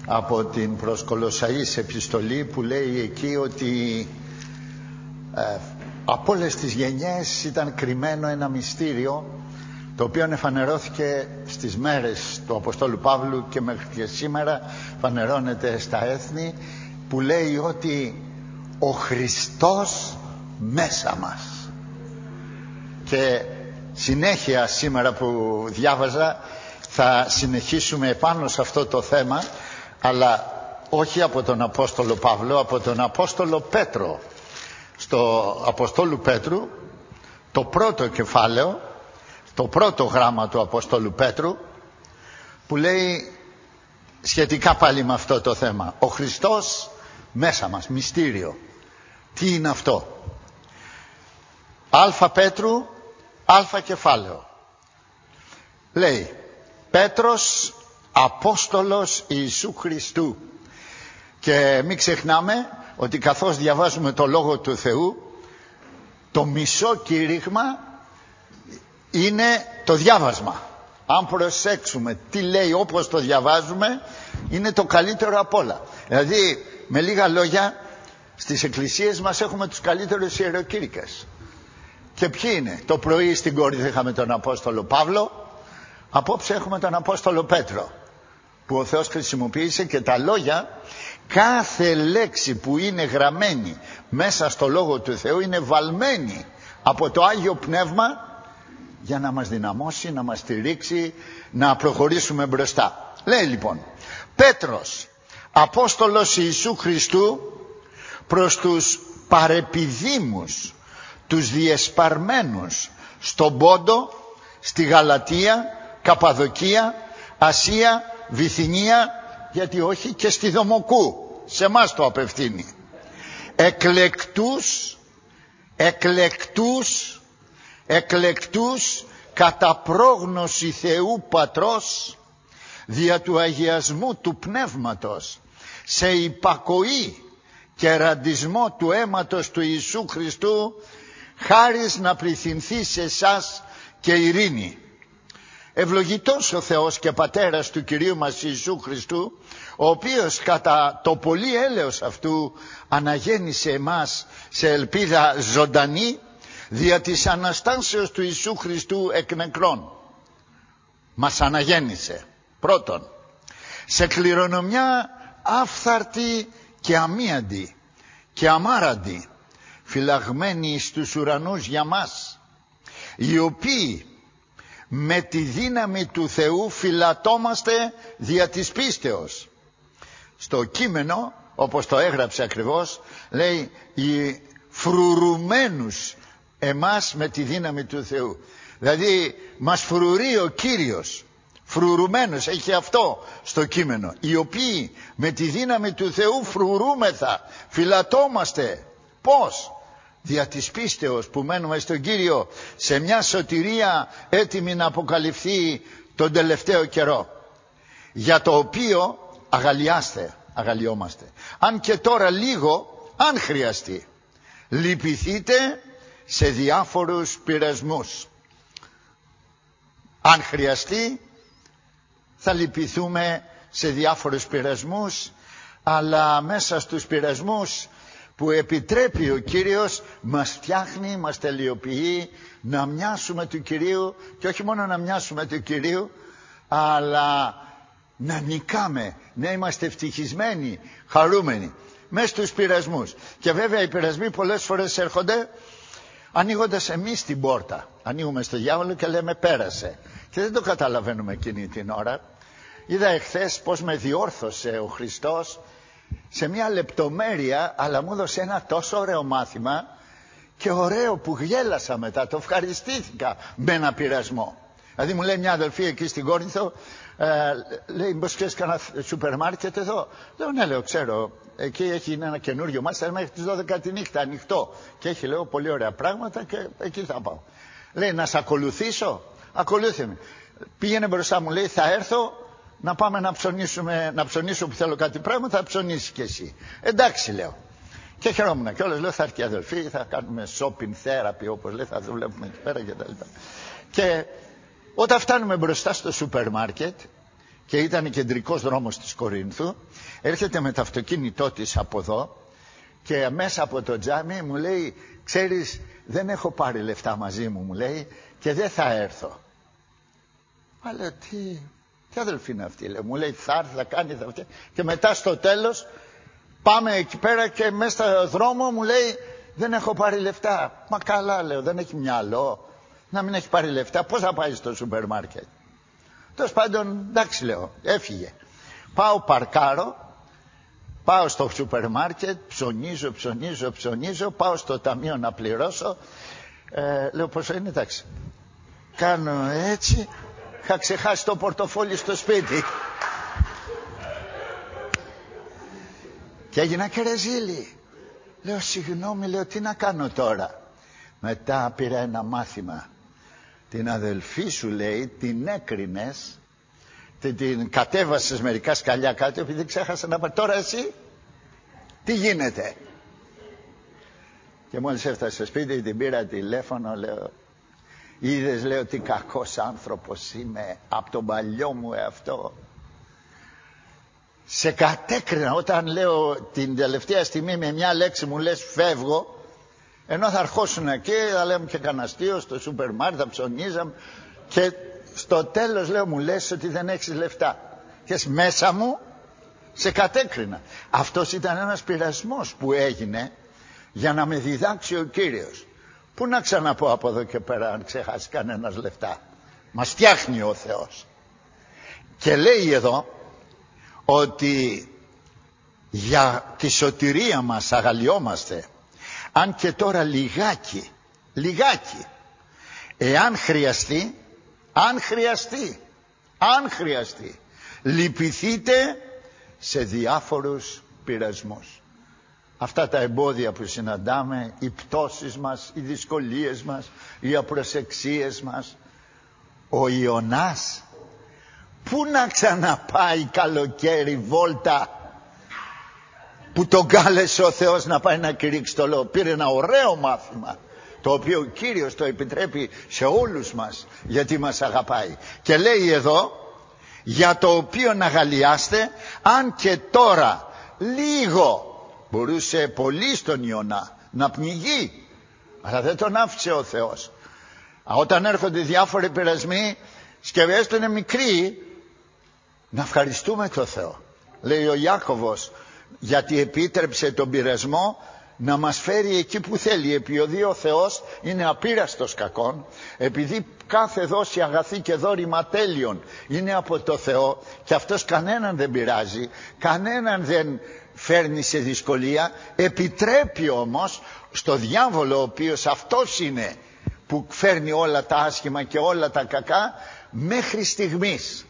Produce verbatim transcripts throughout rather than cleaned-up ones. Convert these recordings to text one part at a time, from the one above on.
από την προς Κολοσσαείς επιστολή, που λέει εκεί ότι ε, από όλες τις γενιές ήταν κρυμμένο ένα μυστήριο, το οποίο εφανερώθηκε στις μέρες του Αποστόλου Παύλου και μέχρι και σήμερα φανερώνεται στα έθνη, που λέει ότι ο Χριστός μέσα μας. Και συνέχεια σήμερα που διάβαζα θα συνεχίσουμε επάνω σε αυτό το θέμα, αλλά όχι από τον Απόστολο Παύλο, από τον Απόστολο Πέτρο. Στο Αποστόλου Πέτρου, το πρώτο κεφάλαιο, το πρώτο γράμμα του Αποστόλου Πέτρου, που λέει σχετικά πάλι με αυτό το θέμα, ο Χριστός μέσα μας, μυστήριο. Τι είναι αυτό? Αλφα Πέτρου, αλφα κεφάλαιο. Λέει Πέτρος, Απόστολος Ιησού Χριστού. Και μην ξεχνάμε ότι καθώς διαβάζουμε το Λόγο του Θεού, το μισό κήρυγμα είναι το διάβασμα. Αν προσέξουμε τι λέει όπως το διαβάζουμε, είναι το καλύτερο απ' όλα. Δηλαδή, με λίγα λόγια, στις εκκλησίες μας έχουμε τους καλύτερους ιεροκήρυκες. Και ποιοι είναι? Το πρωί στην Κόρινθο είχαμε τον Απόστολο Παύλο, απόψε έχουμε τον Απόστολο Πέτρο, που ο Θεός χρησιμοποίησε, και τα λόγια, κάθε λέξη που είναι γραμμένη μέσα στο Λόγο του Θεού είναι βαλμένη από το Άγιο Πνεύμα για να μας δυναμώσει, να μας στηρίξει, να προχωρήσουμε μπροστά. Λέει λοιπόν Πέτρος, Απόστολος Ιησού Χριστού, προς τους παρεπιδήμους, τους διεσπαρμένους στον Πόντο, στη Γαλατία, Καπαδοκία, Ασία, Βυθινία, γιατί όχι και στη Δομοκού, σε εμάς το απευθύνει. Εκλεκτούς, εκλεκτούς, εκλεκτούς κατά πρόγνωση Θεού Πατρός, δια του αγιασμού του Πνεύματος, σε υπακοή και ραντισμό του αίματος του Ιησού Χριστού, χάρις να πληθυνθεί σε εσάς και ειρήνη. Ευλογητός ο Θεός και Πατέρας του Κυρίου μας Ιησού Χριστού, ο οποίος κατά το πολύ έλεος αυτού αναγέννησε εμάς σε ελπίδα ζωντανή δια της Αναστάσεως του Ιησού Χριστού εκ νεκρών. Μας αναγέννησε πρώτον σε κληρονομιά άφθαρτη και αμίαντη και αμάραντη, φυλαγμένη στους ουρανούς για μας, οι οποίοι με τη δύναμη του Θεού φυλατόμαστε δια της πίστεως. Στο κείμενο, όπως το έγραψε ακριβώς, λέει οι φρουρουμένους εμάς με τη δύναμη του Θεού. Δηλαδή μας φρουρεί ο Κύριος, φρουρουμένους, έχει αυτό στο κείμενο, οι οποίοι με τη δύναμη του Θεού φρουρούμεθα, φυλατόμαστε. Πώς? Δια της πίστεως που μένουμε στον Κύριο, σε μια σωτηρία έτοιμη να αποκαλυφθεί τον τελευταίο καιρό, για το οποίο αγαλιάστε, αγαλιόμαστε. Αν και τώρα λίγο, αν χρειαστεί, λυπηθείτε σε διάφορους πειρασμούς. Αν χρειαστεί θα λυπηθούμε σε διάφορους πειρασμούς, αλλά μέσα στους πειρασμούς που επιτρέπει ο Κύριος, μας φτιάχνει, μας τελειοποιεί να μοιάσουμε του Κυρίου, και όχι μόνο να μοιάσουμε του Κυρίου, αλλά να νικάμε, να είμαστε ευτυχισμένοι, χαρούμενοι μέσα στους πειρασμούς. Και βέβαια οι πειρασμοί πολλές φορές έρχονται ανοίγοντας εμείς την πόρτα. Ανοίγουμε στο διάβολο και λέμε πέρασε, και δεν το καταλαβαίνουμε εκείνη την ώρα. Είδα εχθές πως με διόρθωσε ο Χριστός σε μια λεπτομέρεια, αλλά μου έδωσε ένα τόσο ωραίο μάθημα, και ωραίο που γέλασα μετά, το ευχαριστήθηκα με ένα πειρασμό. Δηλαδή μου λέει μια αδελφή εκεί στην Κόρινθο, ε, λέει μήπως ξέρεις κανένα σούπερ μάρκετ εδώ? Λέω ναι, λέω ξέρω, εκεί έχει ένα καινούριο μάλιστα μέχρι τις δώδεκα τη νύχτα ανοιχτό, και έχει, λέω, πολύ ωραία πράγματα, και εκεί θα πάω. Λέει να σε ακολουθήσω? Ακολούθε με. Πήγαινε μπροστά μου, λέει θα έρθω να πάμε να ψωνίσουμε, να ψωνίσω που θέλω κάτι πράγματα, θα ψωνίσεις και εσύ. Εντάξει, λέω. Και χαιρόμουν κιόλας, λέω θα έρθει η αδελφή, θα κάνουμε shopping therapy, όπως λέει, θα δουλεύουμε εκεί πέρα και τα λοιπά. Και όταν φτάνουμε μπροστά στο σούπερ μάρκετ και ήταν κεντρικός δρόμος της Κορίνθου. Έρχεται με το αυτοκίνητό της από εδώ και μέσα από το τζάμι μου λέει, ξέρεις, δεν έχω πάρει λεφτά μαζί μου, μου λέει, και δεν θα έρθω. Μα λέω, τι, τι αδελφή είναι αυτή, λέω, μου λέει, θα έρθει, θα κάνει, θα αυτή. Και μετά στο τέλος πάμε εκεί πέρα και μέσα στο δρόμο μου λέει, δεν έχω πάρει λεφτά. Μα καλά, λέω, δεν έχει μυαλό να μην έχει πάρει λεφτά, πώς θα πάει στο σούπερ μάρκετ? Τέλος πάντων, εντάξει, λέω, έφυγε. Πάω παρκάρω, πάω στο σούπερ μάρκετ, ψωνίζω, ψωνίζω, ψωνίζω, πάω στο ταμείο να πληρώσω. Ε, λέω, πόσο είναι, εντάξει. Κάνω έτσι, είχα ξεχάσει το πορτοφόλι στο σπίτι. Και έγινα και ρεζίλη. Λέω, συγγνώμη, λέω, τι να κάνω τώρα? Μετά πήρα ένα μάθημα. Την αδελφή σου, λέει, την έκρινες, την, την κατέβασες μερικά σκαλιά κάτω επειδή ξέχασε να πάρει. Τώρα εσύ τι γίνεται? Και μόλις έφτασε στο σπίτι την πήρα τηλέφωνο, λέω, είδες, λέω, τι κακός άνθρωπος είμαι από τον παλιό μου εαυτό. Σε κατέκρινα όταν, λέω, την τελευταία στιγμή με μια λέξη μου λες φεύγω, ενώ θα αρχώσουν εκεί, θα λέμε και κανένα αστείο στο σούπερ μάρκετ, θα ψωνίζαμε, και στο τέλος, λέω, μου λες ότι δεν έχεις λεφτά. Και μέσα μου σε κατέκρινα. Αυτός ήταν ένας πειρασμός που έγινε για να με διδάξει ο Κύριος. Πού να ξαναπώ από εδώ και πέρα αν ξεχάσει κανένας λεφτά? Μας φτιάχνει ο Θεός. Και λέει εδώ ότι για τη σωτηρία μας αγαλιόμαστε, αν και τώρα λιγάκι, λιγάκι, εάν χρειαστεί, αν χρειαστεί, αν χρειαστεί, λυπηθείτε σε διάφορους πειρασμούς. Αυτά τα εμπόδια που συναντάμε, οι πτώσεις μας, οι δυσκολίες μας, οι απροσεξίες μας. Ο Ιωνάς, πού να ξαναπάει καλοκαίρι βόλτα, που τον κάλεσε ο Θεός να πάει να κηρύξει το λόγο? Πήρε ένα ωραίο μάθημα, το οποίο ο Κύριος το επιτρέπει σε όλους μας, γιατί μας αγαπάει. Και λέει εδώ, για το οποίο να αγαλιάστε, αν και τώρα λίγο, μπορούσε πολύ στον Ιωνά να πνιγεί, αλλά δεν τον άφησε ο Θεός. Όταν έρχονται διάφοροι πειρασμοί, σκευές του είναι μικροί, να ευχαριστούμε τον Θεό. Λέει ο Ιάκωβος, γιατί επίτρεψε τον πειρασμό να μας φέρει εκεί που θέλει, επειδή ο Θεός είναι απείραστος κακών, επειδή κάθε δόση αγαθή και δώρημα τέλειων είναι από το Θεό, και αυτός κανέναν δεν πειράζει, κανέναν δεν φέρνει σε δυσκολία, επιτρέπει όμως στο διάβολο, ο οποίος αυτός είναι που φέρνει όλα τα άσχημα και όλα τα κακά, μέχρι στιγμής.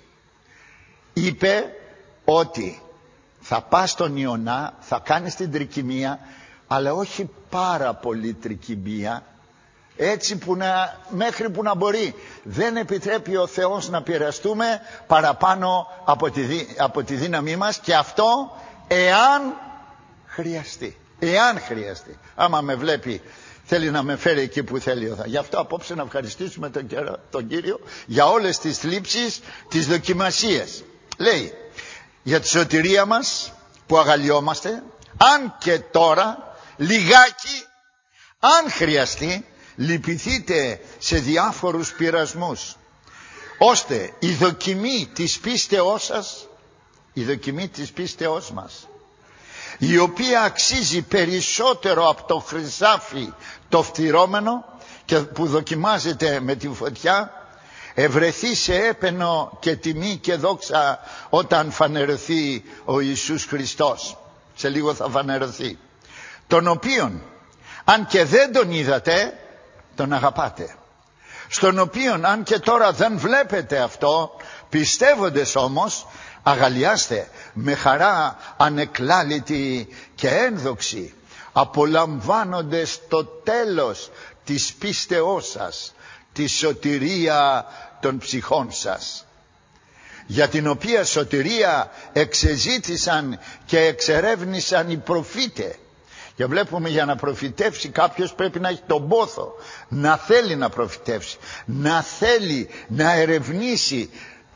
Είπε ότι θα πας στον Ιωνά, θα κάνεις την τρικυμία, αλλά όχι πάρα πολύ τρικυμία, έτσι που να, μέχρι που να μπορεί. Δεν επιτρέπει ο Θεός να πειραστούμε παραπάνω από τη, από τη δύναμή μας, και αυτό εάν χρειαστεί. Εάν χρειαστεί. Άμα με βλέπει, θέλει να με φέρει εκεί που θέλει. Γι' αυτό απόψε να ευχαριστήσουμε τον, τον Κύριο για όλες τις θλίψεις, τις δοκιμασίες. Λέει, για τη σωτηρία μας που αγαλιόμαστε, αν και τώρα λιγάκι, αν χρειαστεί, λυπηθείτε σε διάφορους πειρασμούς, ώστε η δοκιμή της πίστεώς σας, η δοκιμή της πίστεώς μας, η οποία αξίζει περισσότερο από το χρυσάφι το φτυρώμενο και που δοκιμάζεται με τη φωτιά, ευρεθεί σε έπαινο και τιμή και δόξα όταν φανερωθεί ο Ιησούς Χριστός. Σε λίγο θα φανερωθεί, τον οποίον αν και δεν τον είδατε, τον αγαπάτε, στον οποίον αν και τώρα δεν βλέπετε αυτό, πιστεύοντες όμως αγαλιάστε με χαρά ανεκλάλητη και ένδοξη, απολαμβάνοντες το τέλος της πίστεώς σας, τη σωτηρία των ψυχών σας, για την οποία σωτηρία εξεζήτησαν και εξερεύνησαν οι προφήτες. Και βλέπουμε, για να προφητεύσει κάποιος πρέπει να έχει τον πόθο, να θέλει να προφητεύσει, να θέλει να ερευνήσει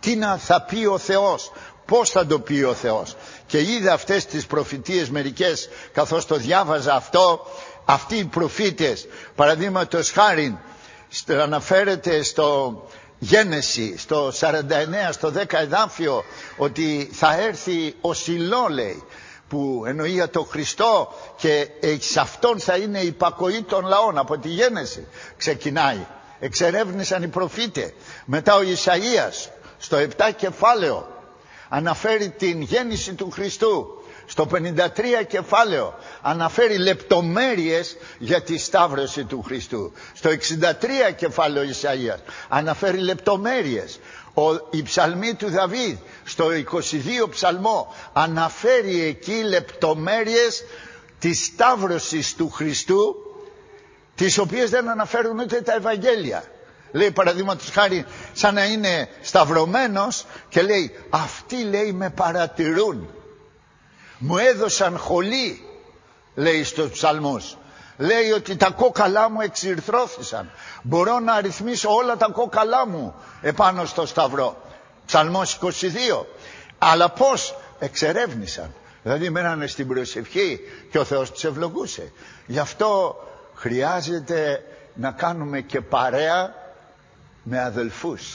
τι να θα πει ο Θεός, πώς θα το πει ο Θεός. Και είδα αυτές τις προφητείες μερικές καθώς το διάβαζα αυτό. Αυτοί οι προφήτες, παραδείγματος χάριν, αναφέρεται στο Γένεση, στο σαράντα εννέα, στο δέκα εδάφιο, ότι θα έρθει ο Σιλώ, λέει, που εννοεί για τον Χριστό, και σε αυτόν θα είναι η υπακοή των λαών. Από τη Γένεση ξεκινάει. Εξερεύνησαν οι προφήτες. Μετά ο Ισαΐας στο επτά κεφάλαιο αναφέρει την γέννηση του Χριστού. Στο πενήντα τρία κεφάλαιο αναφέρει λεπτομέρειες για τη σταύρωση του Χριστού. Στο εξήντα τρία κεφάλαιο Ισαΐας αναφέρει λεπτομέρειες. Ο, η ψαλμή του Δαβίδ στο είκοσι δύο ψαλμό αναφέρει εκεί λεπτομέρειες της σταύρωσης του Χριστού, τις οποίες δεν αναφέρουν ούτε τα Ευαγγέλια. Λέει παραδείγματος χάρη, σαν να είναι σταυρωμένος και λέει, αυτοί, λέει, με παρατηρούν, μου έδωσαν χολή, λέει στους ψαλμούς. Λέει ότι τα κόκαλά μου εξυρθρώθησαν. Μπορώ να αριθμίσω όλα τα κόκαλά μου επάνω στο σταυρό. Ψαλμός είκοσι δύο. Αλλά πώς? Εξερεύνησαν. Δηλαδή μένανε στην προσευχή και ο Θεός τους ευλογούσε. Γι' αυτό χρειάζεται να κάνουμε και παρέα με αδελφούς.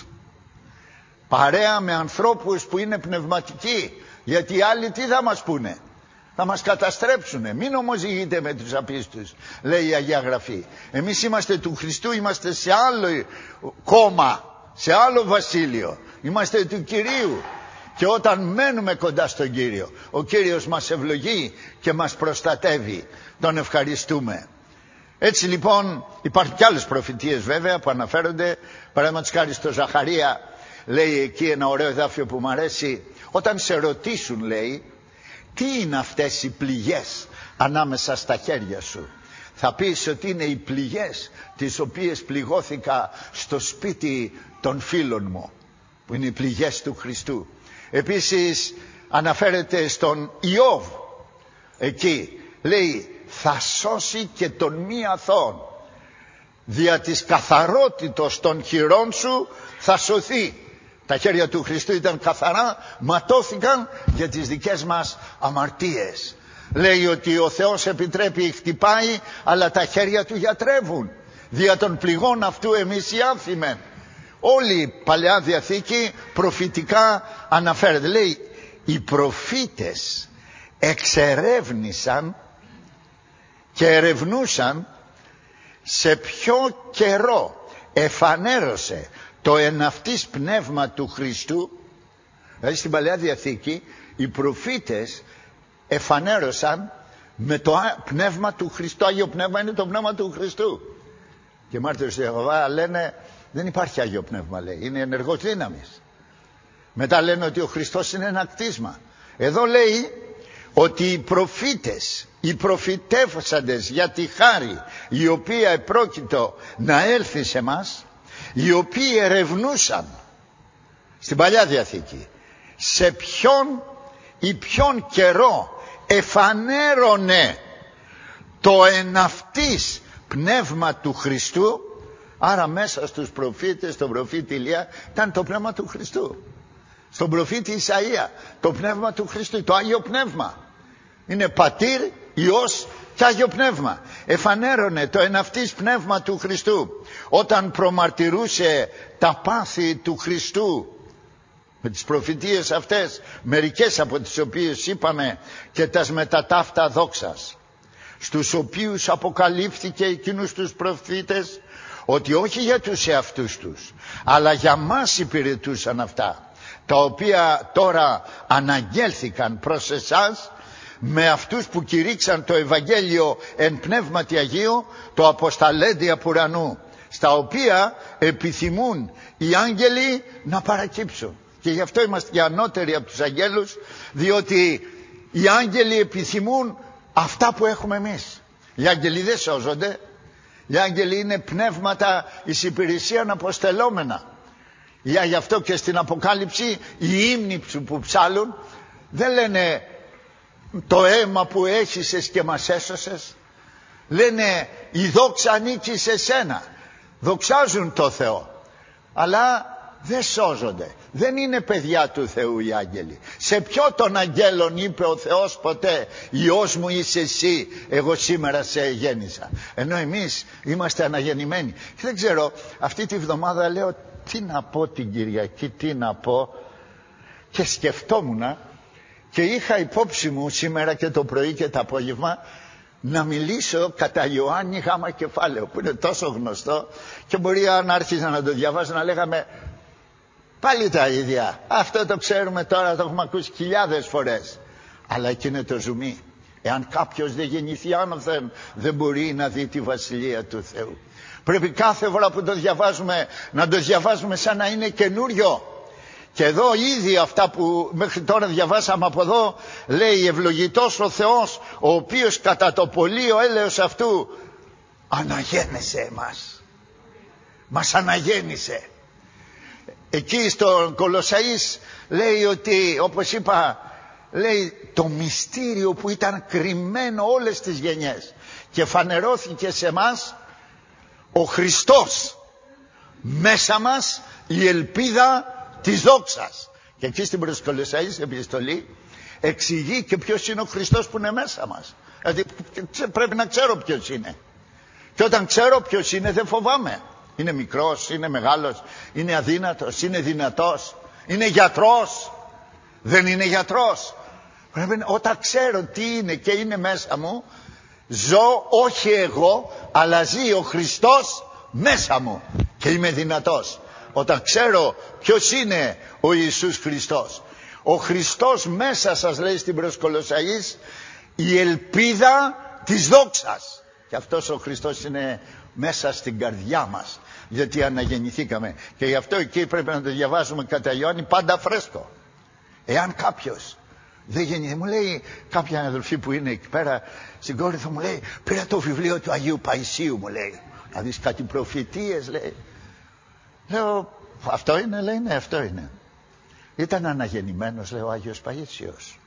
Παρέα με ανθρώπους που είναι πνευματικοί. Γιατί οι άλλοι τι θα μας πούνε? Θα μας καταστρέψουνε. Μην ομοζυγείτε με τους απίστους, λέει η Αγία Γραφή. Εμείς είμαστε του Χριστού, είμαστε σε άλλο κόμμα, σε άλλο βασίλειο. Είμαστε του Κυρίου. Και όταν μένουμε κοντά στον Κύριο, ο Κύριος μας ευλογεί και μας προστατεύει. Τον ευχαριστούμε. Έτσι λοιπόν υπάρχουν και άλλες προφητείες βέβαια που αναφέρονται. Παραδείγματος χάρη στο Ζαχαρία λέει εκεί ένα ωραίο εδάφιο που μου αρέσει. Όταν σε ρωτήσουν, λέει, τι είναι αυτές οι πληγές ανάμεσα στα χέρια σου, θα πεις ότι είναι οι πληγές τις οποίες πληγώθηκα στο σπίτι των φίλων μου, που είναι οι πληγές του Χριστού. Επίσης αναφέρεται στον Ιώβ, εκεί λέει, θα σώσει και τον μη αθώον, δια της καθαρότητος των χειρών σου θα σωθεί. Τα χέρια του Χριστού ήταν καθαρά, ματώθηκαν για τις δικές μας αμαρτίες. Λέει ότι ο Θεός επιτρέπει, χτυπάει, αλλά τα χέρια του γιατρεύουν. Δια των πληγών αυτού εμείς οι άφημεν. Όλη η Παλαιά Διαθήκη προφητικά αναφέρεται. Λέει, οι προφήτες εξερεύνησαν και ερευνούσαν σε ποιο καιρό εφανέρωσε το εναυτής πνεύμα του Χριστού. Δηλαδή στην Παλαιά Διαθήκη οι προφήτες εφανέρωσαν με το πνεύμα του Χριστού. Το Άγιο Πνεύμα είναι το πνεύμα του Χριστού. Και μάρτυρες του Ιεχωβά λένε δεν υπάρχει Άγιο Πνεύμα, λέει, είναι ενεργός δύναμης. Μετά λένε ότι ο Χριστός είναι ένα κτίσμα. Εδώ λέει ότι οι προφήτες, οι προφητεύσαντες για τη χάρη η οποία επρόκειτο να έλθει σε μας, οι οποίοι ερευνούσαν στην Παλιά Διαθήκη σε ποιον ή ποιον καιρό εφανέρωνε το εναυτής πνεύμα του Χριστού. Άρα μέσα στους προφήτες, στον προφήτη Ηλία ήταν το πνεύμα του Χριστού. Στον προφήτη Ισαΐα το πνεύμα του Χριστού, το Άγιο Πνεύμα. Είναι Πατήρ, Υιός και Άγιο Πνεύμα. Εφανέρωνε το εναυτής πνεύμα του Χριστού όταν προμαρτυρούσε τα πάθη του Χριστού. Με τις προφητείες αυτές, μερικές από τις οποίες είπαμε, και τας μετά ταύτα δόξας, στους οποίους αποκαλύφθηκε εκείνους τους προφήτες ότι όχι για τους εαυτούς τους, αλλά για μας υπηρετούσαν αυτά, τα οποία τώρα αναγγέλθηκαν προς εσάς με αυτούς που κηρύξαν το Ευαγγέλιο εν πνεύματι Αγίου, το αποσταλέντι απ' ουρανού, στα οποία επιθυμούν οι άγγελοι να παρακύψουν. Και γι' αυτό είμαστε και ανώτεροι από τους αγγέλους, διότι οι άγγελοι επιθυμούν αυτά που έχουμε εμείς. Οι άγγελοι δεν σώζονται. Οι άγγελοι είναι πνεύματα εις υπηρεσίαν αποστελόμενα. Γι' αυτό και στην Αποκάλυψη οι ύμνοι που ψάλουν δεν λένε το αίμα που έχησες και μας έσωσες. Λένε η δόξα ανήκει σε σένα. Δοξάζουν το Θεό. Αλλά δεν σώζονται. Δεν είναι παιδιά του Θεού οι άγγελοι. Σε ποιο των αγγέλων είπε ο Θεός ποτέ Υιός μου είσαι εσύ, εγώ σήμερα σε γέννησα? Ενώ εμείς είμαστε αναγεννημένοι. Και δεν ξέρω, αυτή τη βδομάδα λέω τι να πω την Κυριακή, τι να πω, και σκεφτόμουν και είχα υπόψη μου σήμερα και το πρωί και το απόγευμα να μιλήσω κατά Ιωάννη γάμα κεφάλαιο, που είναι τόσο γνωστό και μπορεί αν άρχιζα να το διαβάζω να λέγαμε πάλι τα ίδια. Αυτό το ξέρουμε τώρα, το έχουμε ακούσει χιλιάδες φορές. Αλλά εκεί είναι το ζουμί. Εάν κάποιος δεν γεννηθεί άνωθεν, δεν μπορεί να δει τη Βασιλεία του Θεού. Πρέπει κάθε φορά που το διαβάζουμε να το διαβάζουμε σαν να είναι καινούριο. Και εδώ ήδη αυτά που μέχρι τώρα διαβάσαμε από εδώ λέει ευλογητός ο Θεός, ο οποίος κατά το πολύο έλεος αυτού αναγέννησε εμάς. Μας αναγέννησε. Εκεί στο Κολοσσαείς λέει ότι, όπως είπα, λέει το μυστήριο που ήταν κρυμμένο όλες τις γενιές και φανερώθηκε σε μας ο Χριστός, μέσα μας η ελπίδα της δόξας. Και εκεί στην προς Κολοσσαείς επιστολή εξηγεί και ποιος είναι ο Χριστός που είναι μέσα μας. Δηλαδή πρέπει να ξέρω ποιος είναι. Και όταν ξέρω ποιος είναι δεν φοβάμαι. Είναι μικρός, είναι μεγάλος, είναι αδύνατος, είναι δυνατός, είναι γιατρός, δεν είναι γιατρός. Πρέπει, όταν ξέρω τι είναι και είναι μέσα μου, ζω όχι εγώ, αλλά ζει ο Χριστός μέσα μου και είμαι δυνατός. Όταν ξέρω ποιος είναι ο Ιησούς Χριστός. Ο Χριστός μέσα σας, λέει στην προς Κολοσσαείς, η ελπίδα της δόξας. Και αυτός ο Χριστός είναι μέσα στην καρδιά μας, γιατί αναγεννηθήκαμε. Και γι' αυτό εκεί πρέπει να το διαβάζουμε κατά Ιωάννη πάντα φρέσκο. Εάν κάποιος δεν γεννηθεί, μου λέει κάποια αδελφή που είναι εκεί πέρα στην Κόρινθο, μου λέει πήρα το βιβλίο του Αγίου Παϊσίου, μου λέει, να δεις κάτι προφητείες, λέει. Λέω αυτό είναι, λέει, ναι αυτό είναι. Ήταν αναγεννημένος, λέει, ο Άγιος Παΐσιος?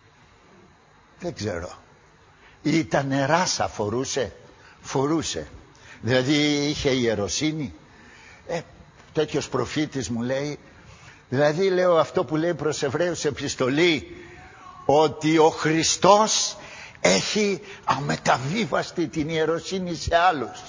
Δεν ξέρω. Ήταν ράσα, φορούσε, φορούσε. Δηλαδή είχε ιεροσύνη. Ε, τέτοιος προφήτης μου λέει. Δηλαδή λέω αυτό που λέει προς Εβραίους επιστολή, ότι ο Χριστός έχει αμεταβίβαστη την ιεροσύνη σε άλλους.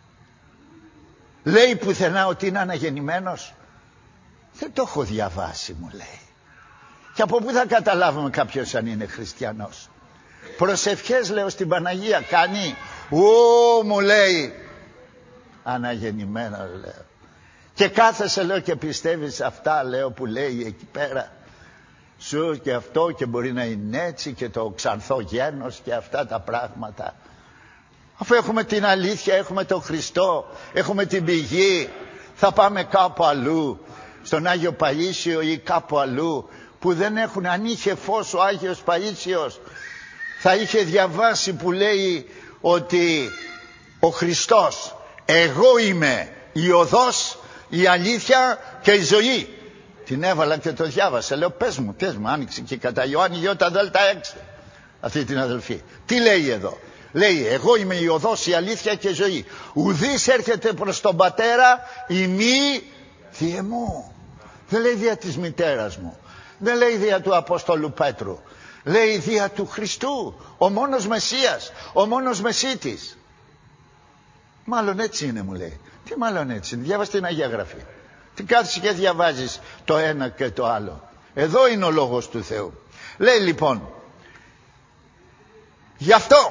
Λέει πουθενά ότι είναι αναγεννημένος? Δεν το έχω διαβάσει, μου λέει. Και από πού θα καταλάβουμε κάποιος αν είναι χριστιανός? Προσευχές, λέω, στην Παναγία κάνει? Ου, μου λέει, αναγεννημένος, λέω. Και κάθεσαι, λέω, και πιστεύεις αυτά, λέω, που λέει εκεί πέρα? Σου και αυτό, και μπορεί να είναι έτσι, και το ξανθό γένος και αυτά τα πράγματα. Αφού έχουμε την αλήθεια, έχουμε τον Χριστό, έχουμε την πηγή, θα πάμε κάπου αλλού, στον Άγιο Παΐσιο ή κάπου αλλού, που δεν έχουν? Αν είχε φως ο Άγιος Παΐσιος, θα είχε διαβάσει που λέει ότι ο Χριστός, εγώ είμαι η οδός, η αλήθεια και η ζωή. Την έβαλα και το διάβασα. Λέω πες μου, πες μου, άνοιξε και κατά Ιωάννη Ιώτα Δέλτα έξι αυτή την αδελφή. Τι λέει εδώ? Λέει εγώ είμαι η οδός, η αλήθεια και η ζωή. Ουδής έρχεται προς τον Πατέρα ημί διε μου. Δεν λέει δια της μητέρας μου. Δεν λέει δια του Απόστολου Πέτρου. Λέει δια του Χριστού. Ο μόνος Μεσσίας, ο μόνος Μεσσίτης. Μάλλον έτσι είναι, μου λέει. Τι μάλλον έτσι? Διάβασε την Αγία Γραφή. Τι κάθεσαι και διαβάζεις το ένα και το άλλο? Εδώ είναι ο λόγος του Θεού. Λέει λοιπόν, γι' αυτό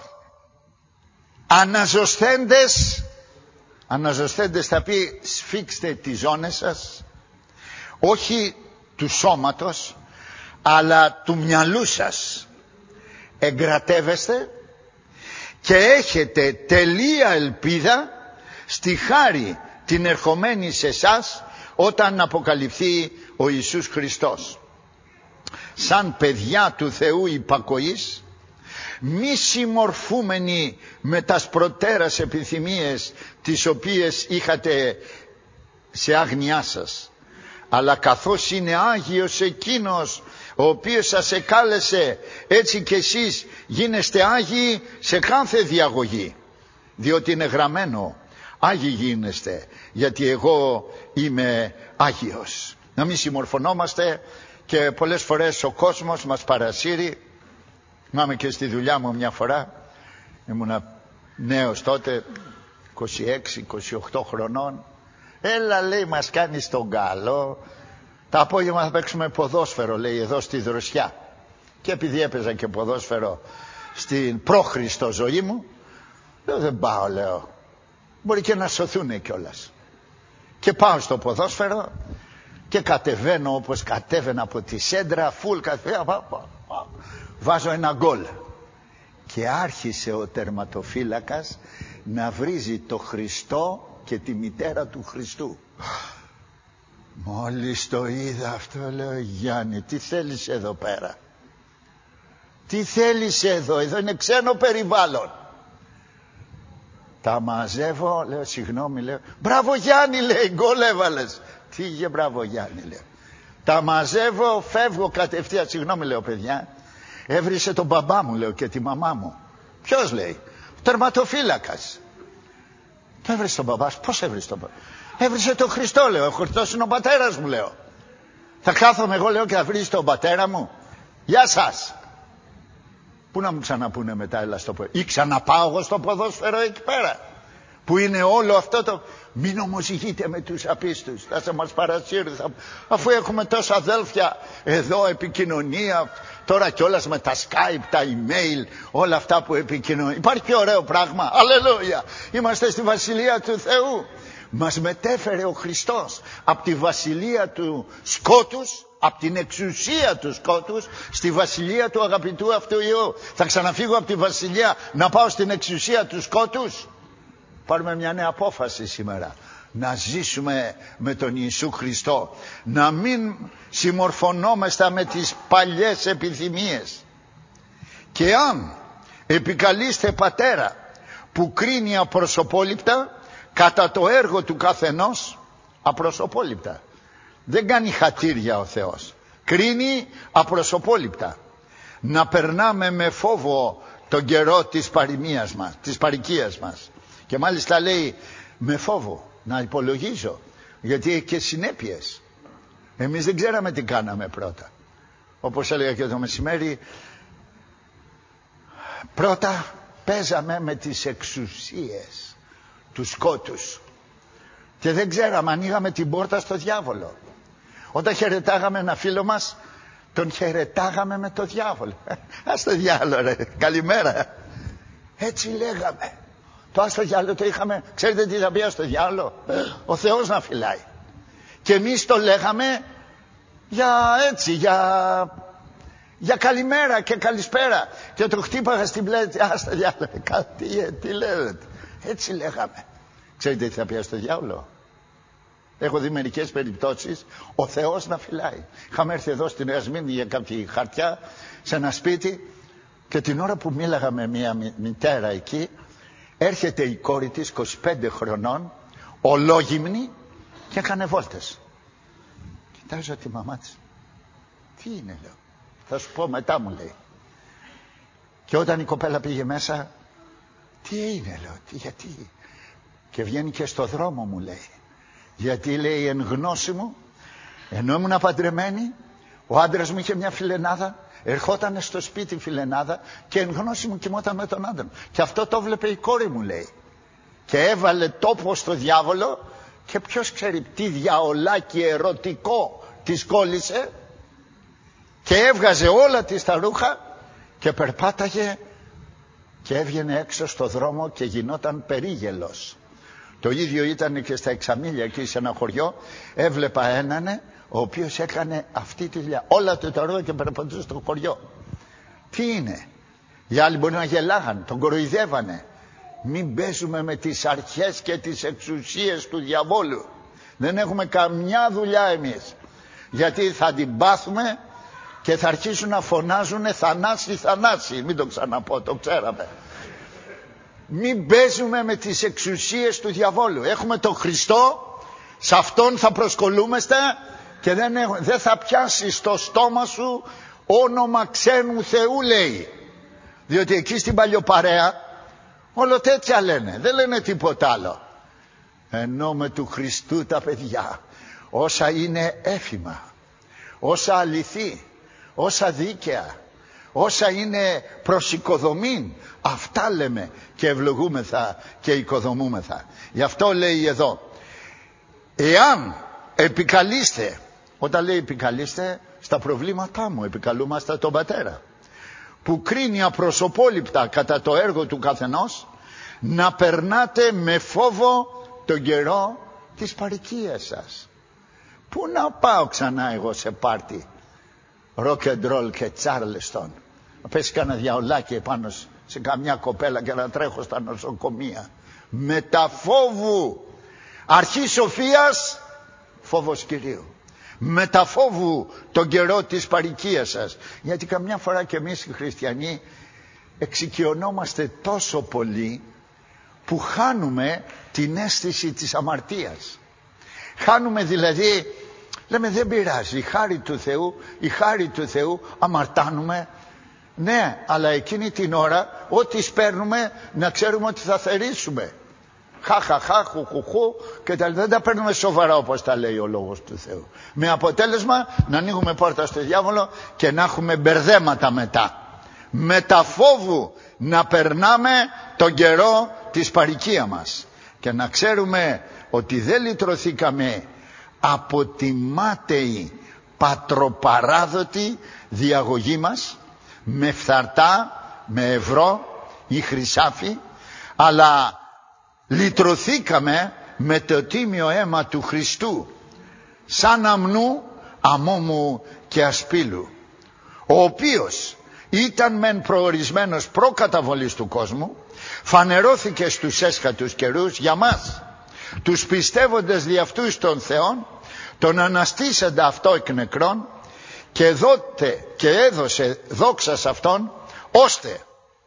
αναζωσθέντες, αναζωσθέντες θα πει σφίξτε τις ζώνες σας, όχι του σώματος αλλά του μυαλού σας, εγκρατεύεστε και έχετε τελεία ελπίδα στη χάρη την ερχομένη σε εσάς όταν αποκαλυφθεί ο Ιησούς Χριστός. Σαν παιδιά του Θεού υπακοής, μη συμμορφούμενοι με τας προτέρας επιθυμίες τις οποίες είχατε σε άγνοιά σας, αλλά καθώς είναι Άγιος εκείνος ο οποίος σας εκάλεσε, έτσι και εσείς γίνεστε Άγιοι σε κάθε διαγωγή, διότι είναι γραμμένο Άγιοι γίνεστε, γιατί εγώ είμαι Άγιος. Να μην συμμορφωνόμαστε, και πολλές φορές ο κόσμος μας παρασύρει. Είμαι και στη δουλειά μου μια φορά, ήμουνα νέος τότε, είκοσι έξι είκοσι οκτώ χρονών. Έλα, λέει, μας κάνει τον καλό. Τα απόγευμα θα παίξουμε ποδόσφαιρο, λέει, εδώ στη Δροσιά. Και επειδή έπαιζα και ποδόσφαιρο στην πρόχριστο ζωή μου, λέω, δεν πάω, λέω. Μπορεί και να σωθούν κιόλας. Και πάω στο ποδόσφαιρο και κατεβαίνω όπως κατέβαινα από τη σέντρα, φουλ κατεβαίνω, βάζω ένα γκολ. Και άρχισε ο τερματοφύλακας να βρίζει το Χριστό και τη μητέρα του Χριστού. Μόλις το είδα αυτό, λέω, Γιάννη, τι θέλεις εδώ πέρα? Τι θέλεις εδώ? Εδώ είναι ξένο περιβάλλον. Τα μαζεύω, λέω, συγγνώμη, λέω. Μπράβο Γιάννη, λέει, γκολ έβαλες. Τι είχε μπράβο Γιάννη, λέω. Τα μαζεύω, φεύγω κατευθείαν. Συγγνώμη, λέω, παιδιά, έβρισε τον μπαμπά μου, λέω, και τη μαμά μου. Ποιος, λέει? Ο τερματοφύλακας. Το έβρισε τον μπαμπά. Πώς έβρισε τον μπαμπά? Έβρισε τον Χριστό, λέω. Ο Χριστός είναι ο πατέρας μου, λέω. Θα κάθομαι εγώ, λέω, και θα βρεις τον πατέρα μου? Γεια σας. Πού να μου ξαναπούνε μετά, έλα στο ποδόσφαιρο? Ή ξαναπάω εγώ στο ποδόσφαιρο εκεί πέρα, που είναι όλο αυτό το... Μην ομοζυγείτε με τους απίστους, θα σε μας παρασύρουν, θα... αφού έχουμε τόσα αδέλφια εδώ, επικοινωνία, τώρα κιόλας με τα Skype, τα email, όλα αυτά που επικοινωνούν. Υπάρχει πιο ωραίο πράγμα? Αλληλούια. Είμαστε στη Βασιλεία του Θεού. Μας μετέφερε ο Χριστός από τη βασιλεία του σκότους, από την εξουσία του σκότους, στη βασιλεία του αγαπητού αυτού Υιού. Θα ξαναφύγω από τη βασιλεία να πάω στην εξουσία του σκότους? Πάρουμε μια νέα απόφαση σήμερα. Να ζήσουμε με τον Ιησού Χριστό. Να μην συμμορφωνόμαστε με τις παλιές επιθυμίες. Και αν επικαλείστε πατέρα που κρίνει απροσωπόληπτα, κατά το έργο του καθενός απροσωπόληπτα. Δεν κάνει χατήρια ο Θεός. Κρίνει απροσωπόληπτα. Να περνάμε με φόβο τον καιρό της παροιμίας μας, της παροικίας μας. Και μάλιστα λέει με φόβο, να υπολογίζω, γιατί έχει και συνέπειες. Εμείς δεν ξέραμε τι κάναμε πρώτα. Όπως έλεγα και το μεσημέρι, πρώτα παίζαμε με τις εξουσίες του σκότους και δεν ξέραμε, ανοίγαμε την πόρτα στο διάβολο. Όταν χαιρετάγαμε ένα φίλο μας, τον χαιρετάγαμε με το διάβολο. Ας το διάλο, ρε, καλημέρα. Έτσι λέγαμε. Το άστο διάλο το είχαμε. Ξέρετε τι θα πει στο διάλο? Ο Θεός να φυλάει. Και εμείς το λέγαμε για έτσι, για, για καλημέρα και καλησπέρα. Και το χτύπαγα στην πλέτη. Άστο διάλο, τι, τι λέτε? Έτσι λέγαμε. Ξέρετε τι θα πει στο διάλο? Έχω δει μερικές περιπτώσεις ο Θεός να φυλάει. Είχαμε έρθει εδώ στην Νέα Σμύρνη για κάποια χαρτιά σε ένα σπίτι και την ώρα που μίλαγα με μια μητέρα εκεί, έρχεται η κόρη της είκοσι πέντε χρονών, ολόγυμνη, και έκανε βόλτες. Κοιτάζω τη μαμά της. Τι είναι, λέω? Θα σου πω μετά, μου λέει. Και όταν η κοπέλα πήγε μέσα, τι είναι, λέω, τι, γιατί? Και βγαίνει και στο δρόμο, μου λέει. Γιατί, λέει, εν γνώση μου, ενώ ήμουν παντρεμένη, ο άντρας μου είχε μια φιλενάδα, ερχόταν στο σπίτι φιλενάδα και εν γνώση μου κοιμόταν με τον άντρα μου. Και αυτό το βλέπε η κόρη μου, λέει. Και έβαλε τόπο στο διάβολο και ποιος ξέρει τι διαολάκι ερωτικό της κόλλησε και έβγαζε όλα της τα ρούχα και περπάταγε και έβγαινε έξω στο δρόμο και γινόταν περίγελος. Το ίδιο ήταν και στα Εξαμήλια εκεί σε ένα χωριό. Έβλεπα έναν ο οποίος έκανε αυτή τη δουλειά. Όλα του τα ρούχα και περπατούσε στο χωριό. Τι είναι? Οι άλλοι μπορεί να γελάγαν, τον κοροϊδεύανε. Μην παίζουμε με τις αρχές και τις εξουσίες του διαβόλου. Δεν έχουμε καμιά δουλειά εμείς. Γιατί θα την πάθουμε και θα αρχίσουν να φωνάζουν Θανάση, Θανάση. Μην το ξαναπώ, το ξέραμε. Μην παίζουμε με τις εξουσίες του διαβόλου. Έχουμε τον Χριστό, σε Αυτόν θα προσκολούμαστε και δεν, έχω, δεν θα πιάσει στο στόμα σου όνομα ξένου Θεού, λέει. Διότι εκεί στην παλιοπαρέα όλο τέτοια λένε, δεν λένε τίποτα άλλο. εννοούμε του Χριστού τα παιδιά, όσα είναι έφημα, όσα αληθή, όσα δίκαια, όσα είναι προς οικοδομήν, αυτά λέμε και ευλογούμεθα και οικοδομούμεθα. Γι' αυτό λέει εδώ, εάν επικαλείστε, όταν λέει επικαλείστε, στα προβλήματά μου επικαλούμαστε τον Πατέρα, που κρίνει απροσωπόληπτα κατά το έργο του καθενός, να περνάτε με φόβο τον καιρό της παροικίας σας. Πού να πάω ξανά εγώ σε πάρτι rock and roll και Charleston, να πέσει κανένα διαολάκι επάνω σε καμιά κοπέλα και να τρέχω στα νοσοκομεία? Με τα φόβου αρχή σοφίας, φόβος Κυρίου. Με τα φόβου τον καιρό της παροικίας σας. Γιατί καμιά φορά και εμείς οι χριστιανοί εξοικειωνόμαστε τόσο πολύ που χάνουμε την αίσθηση της αμαρτίας. Χάνουμε δηλαδή, λέμε δεν πειράζει, η χάρη του Θεού, η χάρη του Θεού, αμαρτάνουμε. Ναι, αλλά εκείνη την ώρα ό,τι σπέρνουμε να ξέρουμε ότι θα θερήσουμε. Χαχαχά, χουχουχού και τα, δεν τα παίρνουμε σοβαρά όπως τα λέει ο λόγος του Θεού. Με αποτέλεσμα να ανοίγουμε πόρτα στο διάβολο και να έχουμε μπερδέματα μετά. Με τα φόβου να περνάμε τον καιρό της παροικία μας και να ξέρουμε ότι δεν λυτρωθήκαμε από τη μάταιη πατροπαράδοτη διαγωγή μας με φθαρτά, με ευρώ ή χρυσάφι, αλλά λυτρωθήκαμε με το τίμιο αίμα του Χριστού, σαν αμνού, αμόμου και ασπίλου, ο οποίος ήταν μεν προορισμένος προκαταβολής του κόσμου, φανερώθηκε στους έσχατους καιρούς για μας, τους πιστεύοντες δι' αυτούς των Θεών, τον αναστήσαντα αυτό εκ νεκρών, και, δότε, και έδωσε δόξα σε αυτόν, ώστε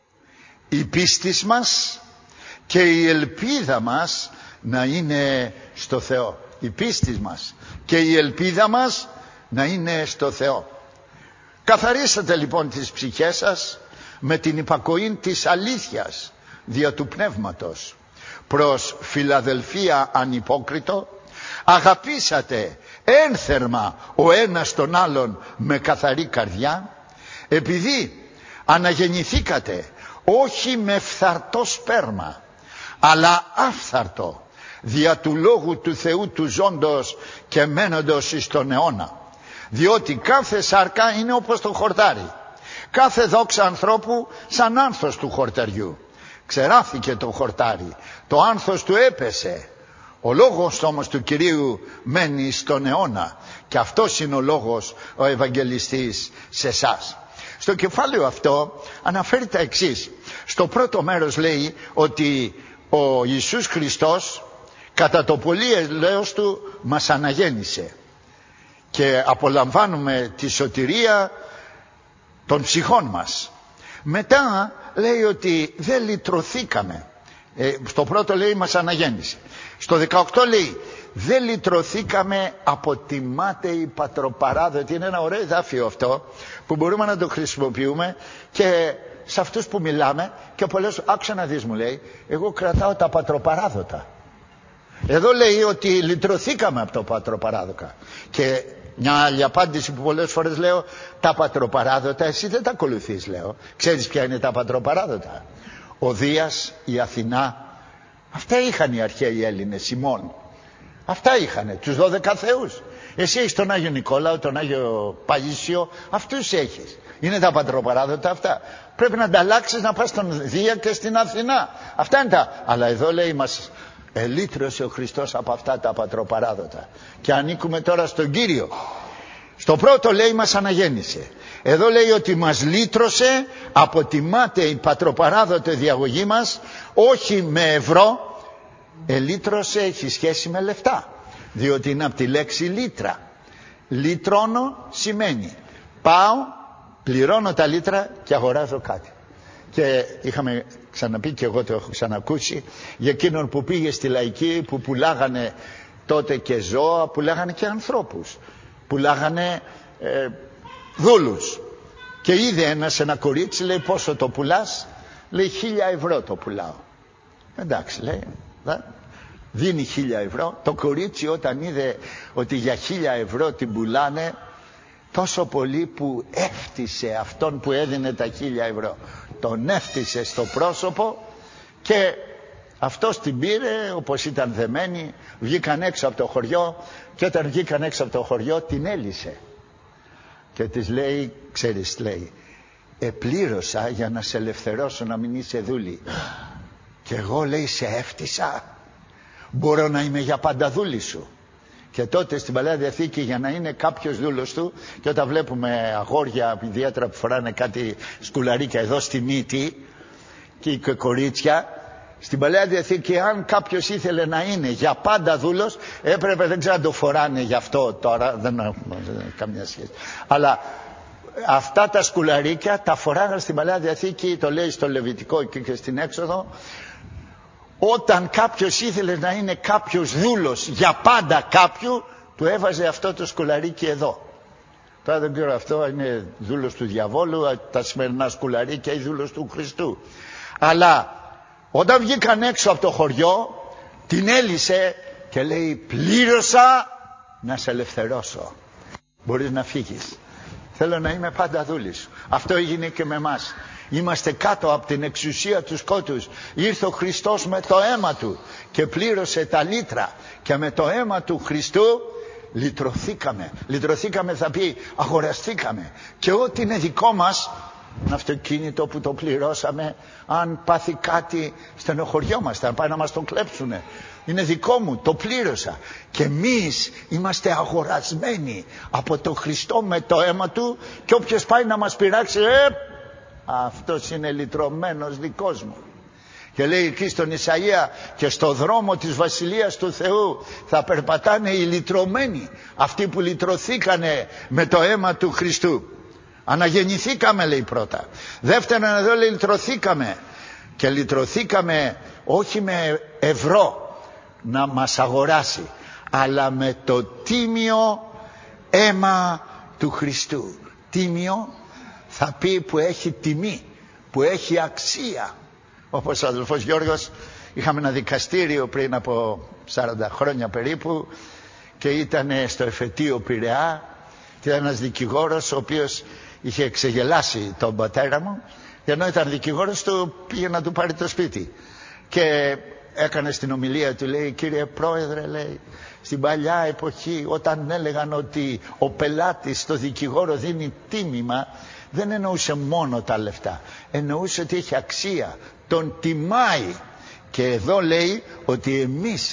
η πίστης μας και η ελπίδα μας να είναι στο Θεό. Η πίστη μας και η ελπίδα μας να είναι στο Θεό. Καθαρίσατε λοιπόν τις ψυχές σας με την υπακοή της αλήθειας δια του πνεύματος προς Φιλαδελφία ανυπόκριτο. Αγαπήσατε ένθερμα ο ένας τον άλλον με καθαρή καρδιά, επειδή αναγεννηθήκατε όχι με φθαρτό σπέρμα αλλά άφθαρτο δια του λόγου του Θεού του ζώντος και μένοντος εις τον αιώνα. Διότι κάθε σάρκα είναι όπως το χορτάρι, κάθε δόξα ανθρώπου σαν άνθος του χορταριού. Ξεράθηκε το χορτάρι, το άνθος του έπεσε. Ο λόγος όμως του Κυρίου μένει στον αιώνα, και αυτός είναι ο λόγος ο Ευαγγελιστής σε εσάς. Στο κεφάλαιο αυτό αναφέρει τα εξής. Στο πρώτο μέρος λέει ότι ο Ιησούς Χριστός κατά το πολύ ελέος του μας αναγέννησε και απολαμβάνουμε τη σωτηρία των ψυχών μας. Μετά λέει ότι δεν λυτρωθήκαμε. Ε, στο πρώτο λέει μας αναγέννησε. Στο δεκαοκτώ λέει δεν λυτρωθήκαμε από τη μάταιη πατροπαράδοτη. Είναι ένα ωραίο εδάφιο αυτό που μπορούμε να το χρησιμοποιούμε και σε αυτούς που μιλάμε, και πολλές, άκουσα να δεις, μου λέει, εγώ κρατάω τα πατροπαράδοτα. Εδώ λέει ότι λυτρωθήκαμε από το πατροπαράδοτα. Και μια άλλη απάντηση που πολλές φορές λέω, τα πατροπαράδοτα εσύ δεν τα ακολουθείς, λέω. Ξέρεις ποια είναι τα πατροπαράδοτα? Ο Δίας, η Αθηνά, αυτά είχαν οι αρχαίοι Έλληνες, ημών. Αυτά είχανε, τους δώδεκα θεούς. Εσύ έχεις τον Άγιο Νικόλαο, τον Άγιο Παΐσιο, αυτούς έχεις. Είναι τα πατροπαράδοτα αυτά. Πρέπει να ανταλλάξεις, να πας στον Δία και στην Αθηνά. Αυτά είναι τα. Αλλά εδώ λέει μας ελύτρωσε ο Χριστός από αυτά τα πατροπαράδοτα. Και ανήκουμε τώρα στον Κύριο. Στο πρώτο λέει μας αναγέννησε. Εδώ λέει ότι μας λύτρωσε από τη μάταιη πατροπαράδοτη διαγωγή μας, όχι με ευρώ. Ελύτρωσε έχει σχέση με λεφτά, διότι είναι από τη λέξη λίτρα. Λυτρώνω σημαίνει πάω, πληρώνω τα λίτρα και αγοράζω κάτι. Και είχαμε ξαναπεί, και εγώ το έχω ξανακούσει, για εκείνον που πήγε στη Λαϊκή, που πουλάγανε τότε και ζώα, πουλάγανε και ανθρώπους, πουλάγανε ε, δούλους. Και είδε ένας ένα κορίτσι, λέει πόσο το πουλάς? Λέει χίλια ευρώ το πουλάω. Εντάξει, λέει, δε, δίνει χίλια ευρώ. Το κορίτσι όταν είδε ότι για χίλια ευρώ την πουλάνε, τόσο πολύ που έφτισε αυτόν που έδινε τα χίλια ευρώ. Τον έφτισε στο πρόσωπο και αυτός την πήρε, όπως ήταν δεμένη, βγήκαν έξω από το χωριό και όταν βγήκαν έξω από το χωριό την έλυσε. Και της λέει, ξέρεις, λέει, επλήρωσα για να σε ελευθερώσω να μην είσαι δούλη. Και εγώ, λέει, σε έφτισα. Μπορώ να είμαι για πάντα δούλη σου. Και τότε στην Παλαιά Διαθήκη, για να είναι κάποιος δούλος του, και όταν βλέπουμε αγόρια ιδιαίτερα που φοράνε κάτι σκουλαρίκια εδώ στη μύτη και κορίτσια, στην Παλαιά Διαθήκη αν κάποιος ήθελε να είναι για πάντα δούλος, έπρεπε, δεν ξέρω αν το φοράνε γι' αυτό τώρα, δεν έχουμε καμιά σχέση, αλλά αυτά τα σκουλαρίκια τα φοράγαν στην Παλαιά Διαθήκη, το λέει στο Λεβιτικό και στην Έξοδο. Όταν κάποιος ήθελε να είναι κάποιος δούλος για πάντα κάποιου, του έβαζε αυτό το σκουλαρίκι εδώ. Τώρα δεν ξέρω, αυτό είναι δούλος του διαβόλου, τα σημερινά σκουλαρίκια, ή δούλος του Χριστού. Αλλά όταν βγήκαν έξω από το χωριό, την έλυσε και λέει, πλήρωσα να σε ελευθερώσω. Μπορείς να φύγεις. Θέλω να είμαι πάντα δούλης σου. Αυτό έγινε και με εμάς. Είμαστε κάτω από την εξουσία του σκότους. Ήρθε ο Χριστός με το αίμα του και πλήρωσε τα λίτρα. Και με το αίμα του Χριστού λυτρωθήκαμε. Λυτρωθήκαμε θα πει αγοραστήκαμε. Και ό,τι είναι δικό μας, ένα αυτοκίνητο που το πληρώσαμε, αν πάθει κάτι στενοχωριόμαστε, αν πάει να μας το κλέψουνε. Είναι δικό μου, το πλήρωσα. Και εμείς είμαστε αγορασμένοι από το Χριστό με το αίμα του, και όποιος πάει να μας πειράξει, ε, αυτός είναι λυτρωμένος δικός μου. Και λέει εκεί στον Ισαΐα, και στο δρόμο της Βασιλείας του Θεού θα περπατάνε οι λυτρωμένοι, αυτοί που λυτρωθήκανε με το αίμα του Χριστού. Αναγεννηθήκαμε, λέει πρώτα. Δεύτερον, εδώ λέει λυτρωθήκαμε. Και λυτρωθήκαμε όχι με ευρώ να μας αγοράσει, αλλά με το τίμιο αίμα του Χριστού. Τίμιο θα πει που έχει τιμή, που έχει αξία. Όπως ο αδελφός Γιώργος, είχαμε ένα δικαστήριο πριν από σαράντα χρόνια περίπου και ήταν στο εφετείο Πειραιά και ήταν ένας δικηγόρος ο οποίος είχε εξεγελάσει τον πατέρα μου, και ενώ ήταν δικηγόρος του πήγε να του πάρει το σπίτι και έκανε στην ομιλία του, λέει, κύριε Πρόεδρε, λέει, στην παλιά εποχή όταν έλεγαν ότι ο πελάτης στο δικηγόρο δίνει τίμημα, δεν εννοούσε μόνο τα λεφτά, εννοούσε ότι έχει αξία, τον τιμάει. Και εδώ λέει ότι εμείς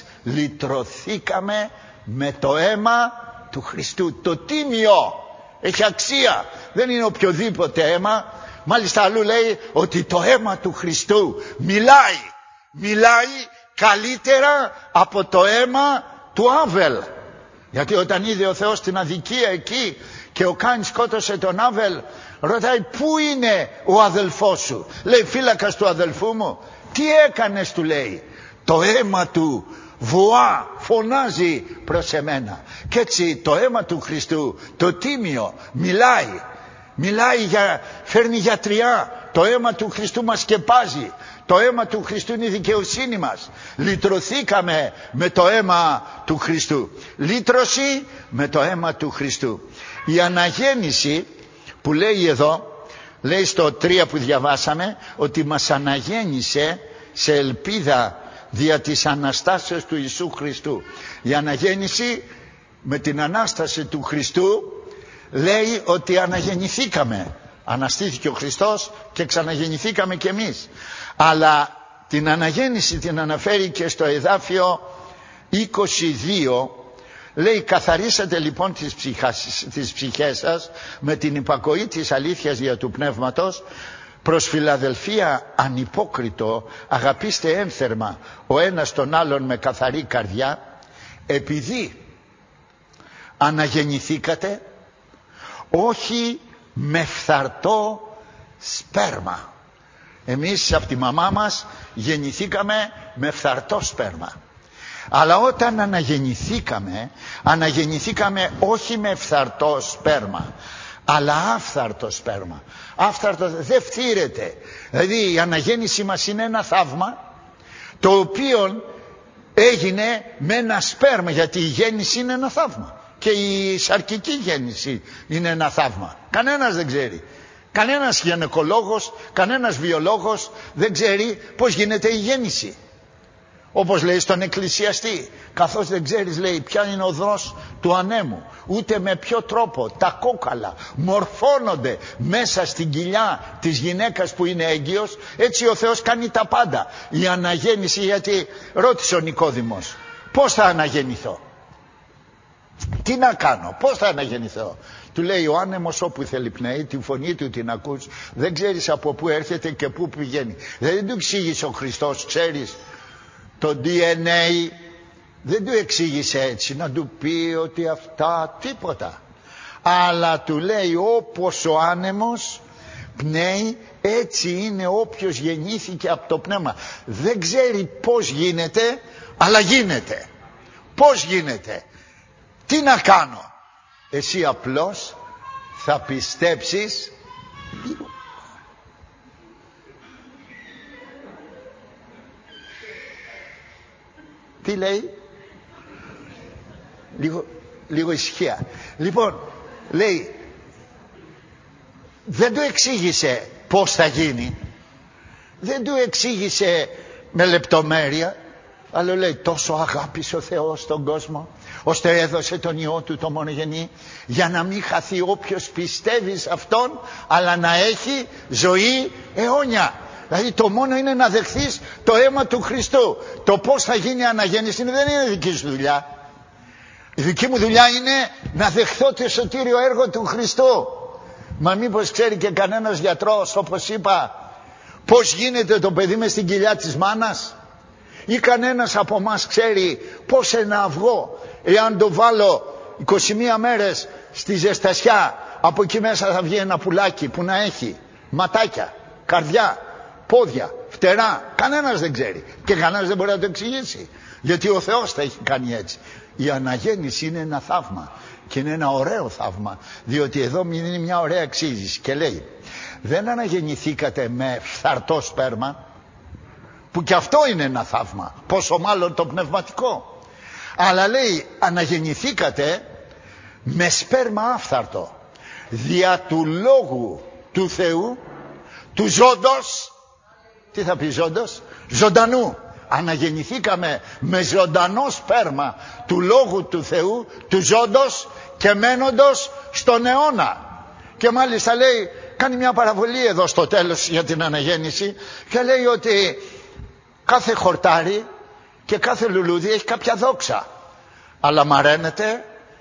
λυτρωθήκαμε με το αίμα του Χριστού. Το τίμιο έχει αξία, δεν είναι οποιοδήποτε αίμα. Μάλιστα αλλού λέει ότι το αίμα του Χριστού μιλάει, μιλάει καλύτερα από το αίμα του Άβελ. Γιατί όταν είδε ο Θεός την αδικία εκεί και ο Κάιν σκότωσε τον Άβελ, ρωτάει, πού είναι ο αδελφός σου? Λέει, φύλακας του αδελφού μου. Τι έκανες, του λέει? Το αίμα του βουά, φωνάζει προς εμένα. Και έτσι το αίμα του Χριστού, το τίμιο, μιλάει. Μιλάει, για, φέρνει γιατριά. Το αίμα του Χριστού μας σκεπάζει. Το αίμα του Χριστού είναι η δικαιοσύνη μας. Λυτρωθήκαμε με το αίμα του Χριστού. Λύτρωση με το αίμα του Χριστού. Η αναγέννηση που λέει εδώ, λέει στο τρία που διαβάσαμε, ότι μας αναγέννησε σε ελπίδα δια της Αναστάσεως του Ιησού Χριστού. Η αναγέννηση με την Ανάσταση του Χριστού λέει ότι αναγεννηθήκαμε. Αναστήθηκε ο Χριστός και ξαναγεννηθήκαμε κι εμείς. Αλλά την αναγέννηση την αναφέρει και στο εδάφιο είκοσι δύο. Λέει, καθαρίσατε λοιπόν τις, ψυχάς, τις ψυχές σας με την υπακοή της αλήθειας δια του Πνεύματος, προς φιλαδελφία ανυπόκριτο αγαπήστε ένθερμα ο ένας τον άλλον με καθαρή καρδιά, επειδή αναγεννηθήκατε όχι με φθαρτό σπέρμα. Εμείς από τη μαμά μας γεννηθήκαμε με φθαρτό σπέρμα. Αλλά όταν αναγεννηθήκαμε, αναγεννηθήκαμε όχι με φθαρτό σπέρμα, αλλά άφθαρτο σπέρμα. Άφθαρτο δεν φθήρεται. Δηλαδή η αναγέννηση μας είναι ένα θαύμα, το οποίο έγινε με ένα σπέρμα, γιατί η γέννηση είναι ένα θαύμα. Και η σαρκική γέννηση είναι ένα θαύμα. Κανένας δεν ξέρει. Κανένας γυναικολόγος, κανένας βιολόγος δεν ξέρει πώς γίνεται η γέννηση. Όπως λέει στον εκκλησιαστή, καθώς δεν ξέρεις, λέει, ποια είναι ο οδός του ανέμου, ούτε με ποιο τρόπο τα κόκαλα μορφώνονται μέσα στην κοιλιά της γυναίκας που είναι έγκυος, έτσι ο Θεός κάνει τα πάντα. Η αναγέννηση, γιατί ρώτησε ο Νικόδημος, πώς θα αναγεννηθώ, τι να κάνω, πώς θα αναγεννηθώ? Του λέει, ο άνεμος όπου θέλει πνέει, τη φωνή του την ακούς, δεν ξέρεις από πού έρχεται και πού πηγαίνει. Δεν του εξήγησε ο Χριστός, ξέρεις, το ντι εν έι δεν του εξήγησε έτσι να του πει ότι αυτά, τίποτα. Αλλά του λέει, όπως ο άνεμος πνέει, έτσι είναι όποιος γεννήθηκε από το πνεύμα. Δεν ξέρει πώς γίνεται, αλλά γίνεται. Πώς γίνεται? Τι να κάνω? Εσύ απλώς θα πιστέψεις. Τι λέει? Λίγο, λίγο ησυχία. Λοιπόν, λέει, δεν του εξήγησε πώς θα γίνει, δεν του εξήγησε με λεπτομέρεια, αλλά λέει, τόσο αγάπησε ο Θεός τον κόσμο, ώστε έδωσε τον Υιό του το μονογενή, για να μην χαθεί όποιος πιστεύει σε Αυτόν, αλλά να έχει ζωή αιώνια. Δηλαδή το μόνο είναι να δεχθείς το αίμα του Χριστού. Το πώς θα γίνει η αναγέννηση δεν είναι δική σου δουλειά. Η δική μου δουλειά είναι να δεχθώ το σωτήριο έργο του Χριστού. Μα μήπως ξέρει και κανένας γιατρός, όπως είπα, πώς γίνεται το παιδί μες στην κοιλιά της μάνας? Ή κανένας από εμάς ξέρει πώς ένα αυγό, εάν το βάλω είκοσι μία μέρες στη ζεστασιά, από εκεί μέσα θα βγει ένα πουλάκι που να έχει ματάκια, καρδιά, πόδια, φτερά? Κανένας δεν ξέρει και κανένας δεν μπορεί να το εξηγήσει, γιατί ο Θεός τα έχει κάνει έτσι. Η αναγέννηση είναι ένα θαύμα και είναι ένα ωραίο θαύμα, διότι εδώ είναι μια ωραία εξήγηση και λέει, δεν αναγεννηθήκατε με φθαρτό σπέρμα, που και αυτό είναι ένα θαύμα, πόσο μάλλον το πνευματικό, αλλά λέει αναγεννηθήκατε με σπέρμα άφθαρτο, δια του λόγου του Θεού, του ζώντος. Τι θα πει ζώντος? Ζωντανού. Αναγεννηθήκαμε με ζωντανό σπέρμα του λόγου του Θεού, του ζώντος και μένοντος στον αιώνα. Και μάλιστα λέει, κάνει μια παραβολή εδώ στο τέλος για την αναγέννηση και λέει ότι κάθε χορτάρι και κάθε λουλούδι έχει κάποια δόξα, αλλά μαραίνεται,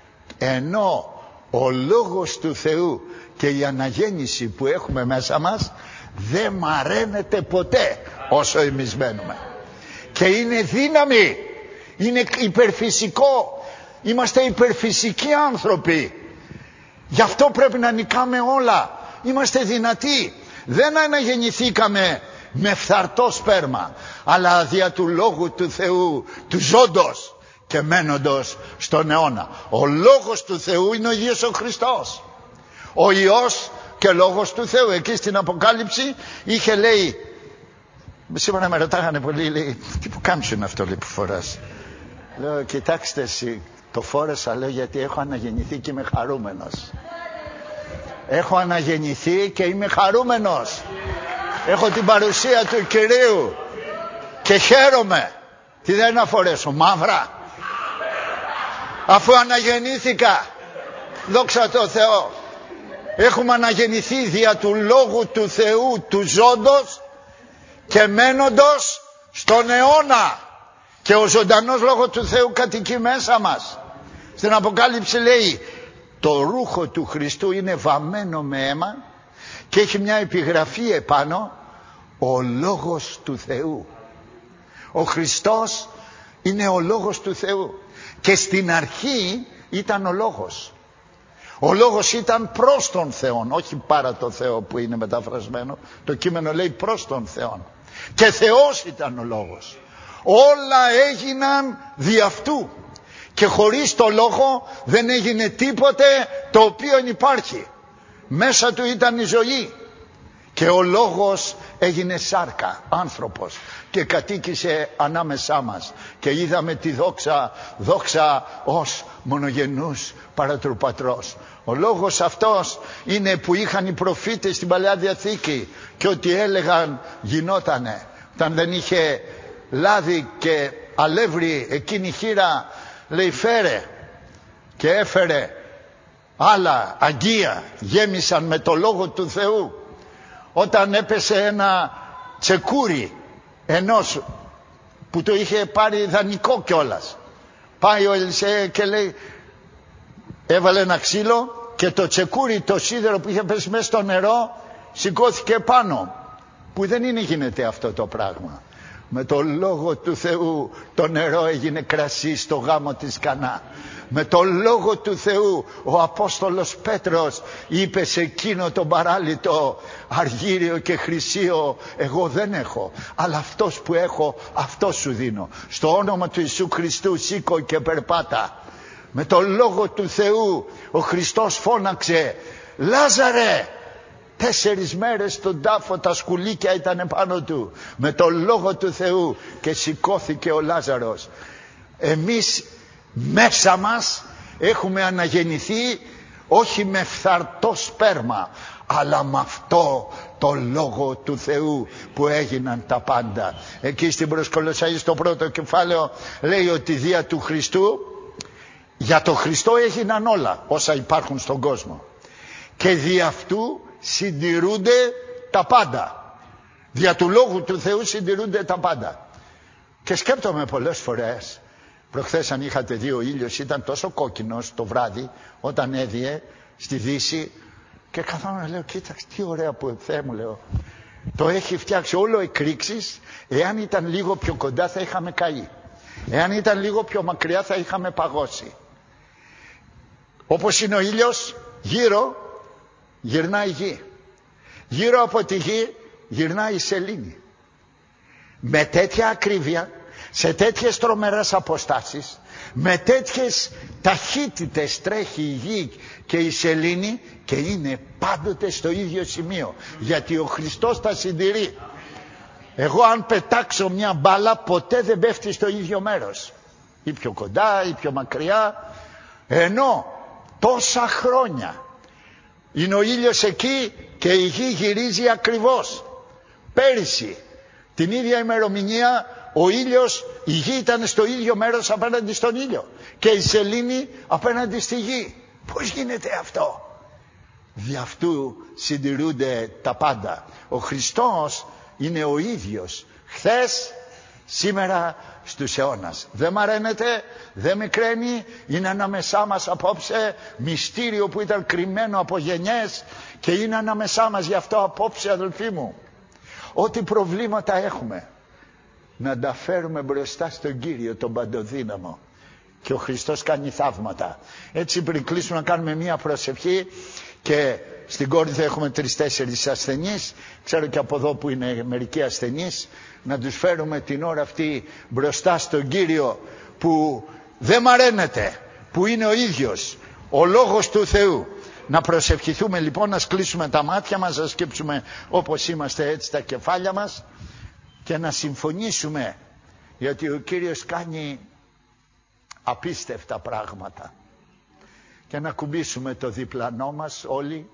ενώ ο λόγος του Θεού και η αναγέννηση που έχουμε μέσα μας δεν μαραίνεται ποτέ όσο εμείς μένουμε. Και είναι δύναμη, είναι υπερφυσικό, είμαστε υπερφυσικοί άνθρωποι, γι' αυτό πρέπει να νικάμε όλα, είμαστε δυνατοί. Δεν αναγεννηθήκαμε με φθαρτό σπέρμα, αλλά δια του λόγου του Θεού, του ζώντος και μένοντος στον αιώνα. Ο λόγος του Θεού είναι ο ίδιος ο Χριστός, ο Υιός και λόγος του Θεού. Εκεί στην Αποκάλυψη είχε, λέει, σήμερα με ρωτάγανε πολύ, λέει, τι που κάμψου είναι αυτό, λέει, που φοράς? Λέω, κοιτάξτε εσύ, το φόρεσα, λέω, γιατί έχω αναγεννηθεί και είμαι χαρούμενος. Έχω αναγεννηθεί και είμαι χαρούμενος. Έχω την παρουσία του Κυρίου και χαίρομαι. Τι δεν να φορέσω, μαύρα? Αφού αναγεννήθηκα, δόξα τω Θεώ. Έχουμε αναγεννηθεί δια του λόγου του Θεού, του ζώντος και μένοντος στον αιώνα. Και ο ζωντανός λόγος του Θεού κατοικεί μέσα μας. Στην Αποκάλυψη λέει, το ρούχο του Χριστού είναι βαμμένο με αίμα και έχει μια επιγραφή επάνω, ο λόγος του Θεού. Ο Χριστός είναι ο λόγος του Θεού και στην αρχή ήταν ο λόγος. Ο λόγος ήταν προς τον Θεό, όχι παρά το Θεό που είναι μεταφρασμένο. Το κείμενο λέει προς τον Θεό. Και Θεός ήταν ο λόγος. Όλα έγιναν δι' αυτού. Και χωρίς το λόγο δεν έγινε τίποτε το οποίο υπάρχει. Μέσα του ήταν η ζωή. Και ο λόγος έγινε σάρκα, άνθρωπος, και κατοίκησε ανάμεσά μας. Και είδαμε τη δόξα, δόξα ως μονογενούς παρά του πατρός. Ο λόγος αυτός είναι που είχαν οι προφήτες στην Παλαιά Διαθήκη και ό,τι έλεγαν γινότανε. Όταν δεν είχε λάδι και αλεύρι εκείνη η χήρα, λέει φέρε, και έφερε άλλα αγγεία, γέμισαν με το λόγο του Θεού. Όταν έπεσε ένα τσεκούρι ενός που το είχε πάρει δανεικό κιόλας, πάει ο Ελισέ και λέει, έβαλε ένα ξύλο και το τσεκούρι, το σίδερο που είχε πέσει μέσα στο νερό, σηκώθηκε πάνω. Που δεν είναι γίνεται αυτό το πράγμα. Με το λόγο του Θεού το νερό έγινε κρασί στο γάμο της Κανά. Με το λόγο του Θεού ο Απόστολος Πέτρος είπε σε εκείνο τον παράλυτο, αργύριο και χρυσίο εγώ δεν έχω, αλλά αυτός που έχω αυτό σου δίνω. Στο όνομα του Ιησού Χριστού σήκω και περπάτα. Με το λόγο του Θεού ο Χριστός φώναξε, Λάζαρε! Τέσσερις μέρες στον τάφο τα σκουλίκια ήταν πάνω του. Με το λόγο του Θεού και σηκώθηκε ο Λάζαρος. Εμείς μέσα μας έχουμε αναγεννηθεί όχι με φθαρτό σπέρμα, αλλά με αυτό το λόγο του Θεού που έγιναν τα πάντα. Εκεί στην προς Κολοσσαείς στο πρώτο κεφάλαιο λέει ότι δια του Χριστού, για το Χριστό έγιναν όλα όσα υπάρχουν στον κόσμο, και δι' αυτού συντηρούνται τα πάντα. Δια του λόγου του Θεού συντηρούνται τα πάντα. Και σκέπτομαι πολλές φορές, προχθές αν είχατε δει, ο ήλιος ήταν τόσο κόκκινος το βράδυ όταν έδιε στη Δύση, και καθόμουν να λέω, κοίταξε τι ωραία που, Θεέ μου, λέω, το έχει φτιάξει όλο εκρήξεις. Εάν ήταν λίγο πιο κοντά θα είχαμε καεί, εάν ήταν λίγο πιο μακριά θα είχαμε παγώσει. Όπως είναι ο ήλιος, γύρω γυρνάει η γη, γύρω από τη γη γυρνάει η σελήνη. Με τέτοια ακρίβεια, σε τέτοιες τρομερές αποστάσεις, με τέτοιες ταχύτητες τρέχει η γη και η σελήνη, και είναι πάντοτε στο ίδιο σημείο, γιατί ο Χριστός τα συντηρεί. Εγώ αν πετάξω μια μπάλα ποτέ δεν πέφτει στο ίδιο μέρος, ή πιο κοντά ή πιο μακριά, ενώ τόσα χρόνια είναι ο ήλιος εκεί και η γη γυρίζει ακριβώς. Πέρυσι την ίδια ημερομηνία ο ήλιος, η γη ήταν στο ίδιο μέρος απέναντι στον ήλιο και η σελήνη απέναντι στη γη. Πώς γίνεται αυτό? Δι' αυτού συντηρούνται τα πάντα. Ο Χριστός είναι ο ίδιος χθες, σήμερα, στους αιώνας. Δεν μαραίνεται, δεν μικραίνει, είναι ανάμεσά μας απόψε, μυστήριο που ήταν κρυμμένο από γενιές και είναι ανάμεσά μας. Γι' αυτό απόψε, αδελφοί μου, ό,τι προβλήματα έχουμε, να τα φέρουμε μπροστά στον Κύριο τον Παντοδύναμο, και ο Χριστός κάνει θαύματα. Έτσι πριν κλείσουμε να κάνουμε μία προσευχή, και στην Κόρινθο έχουμε τρεις-τέσσερις ασθενείς, ξέρω και από εδώ που είναι μερικοί ασθενείς, να τους φέρουμε την ώρα αυτή μπροστά στον Κύριο που δεν μαραίνεται, που είναι ο ίδιος, ο Λόγος του Θεού. Να προσευχηθούμε λοιπόν, να κλείσουμε τα μάτια μας, να σκέψουμε όπως είμαστε έτσι τα κεφάλια μας και να συμφωνήσουμε, γιατί ο Κύριος κάνει απίστευτα πράγματα, και να κουμπίσουμε το διπλανό μας όλοι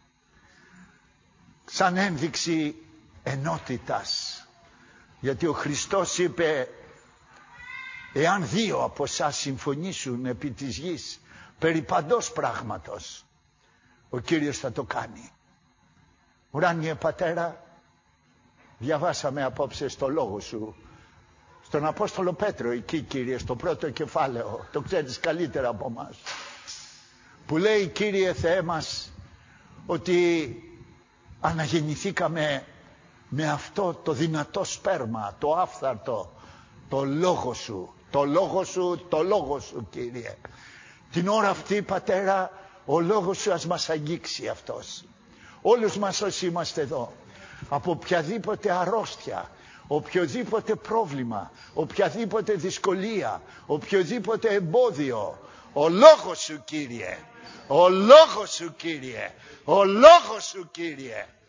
σαν ένδειξη ενότητας, γιατί ο Χριστός είπε, εάν δύο από εσάς συμφωνήσουν επί της γης περί παντός πράγματος, ο Κύριος θα το κάνει. Ουράνιε Πατέρα, διαβάσαμε απόψε στο λόγο σου στον Απόστολο Πέτρο, εκεί Κύριε, στο πρώτο κεφάλαιο, το ξέρεις καλύτερα από μας, που λέει, Κύριε Θεέ μας, ότι αναγεννηθήκαμε με αυτό το δυνατό σπέρμα, το άφθαρτο, το λόγο σου, το λόγο σου, το λόγο σου, Κύριε. Την ώρα αυτή, Πατέρα, ο λόγος σου ας μας αγγίξει αυτός. Όλους μας όσοι είμαστε εδώ, από οποιαδήποτε αρρώστια, οποιοδήποτε πρόβλημα, οποιαδήποτε δυσκολία, οποιοδήποτε εμπόδιο, ο λόγος σου, Κύριε, ο λόγος σου, Κύριε, ο λόγος σου, Κύριε,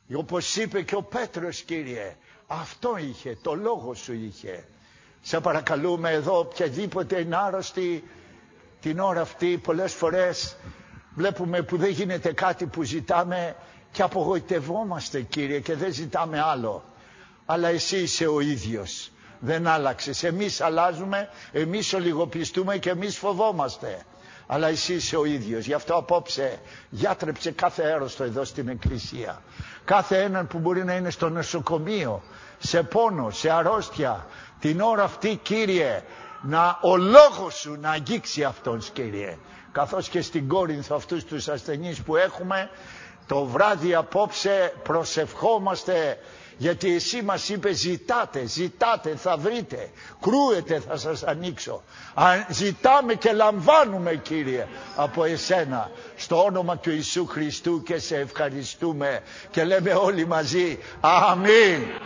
Όπως είπε και ο Πέτρος, Κύριε, αυτό είχε, το λόγο σου είχε. Σε παρακαλούμε εδώ, οποιαδήποτε είναι άρρωστη την ώρα αυτή, πολλές φορές βλέπουμε που δεν γίνεται κάτι που ζητάμε και απογοητευόμαστε, Κύριε, και δεν ζητάμε άλλο. Αλλά εσύ είσαι ο ίδιος, δεν άλλαξες. Εμείς αλλάζουμε, εμείς ολιγοπιστούμε και εμείς φοβόμαστε. Αλλά εσύ είσαι ο ίδιος. Γι' αυτό απόψε γιάτρεψε κάθε έρωστο εδώ στην Εκκλησία. Κάθε έναν που μπορεί να είναι στο νοσοκομείο, σε πόνο, σε αρρώστια. Την ώρα αυτή, Κύριε, να ο λόγος σου να αγγίξει αυτόν, Κύριε. Καθώς και στην Κόρινθο αυτούς τους ασθενείς που έχουμε, το βράδυ απόψε προσευχόμαστε, γιατί εσύ μας είπε ζητάτε, ζητάτε θα βρείτε, κρούετε θα σας ανοίξω. Α, ζητάμε και λαμβάνουμε, Κύριε, από εσένα, στο όνομα του Ιησού Χριστού, και σε ευχαριστούμε και λέμε όλοι μαζί αμήν.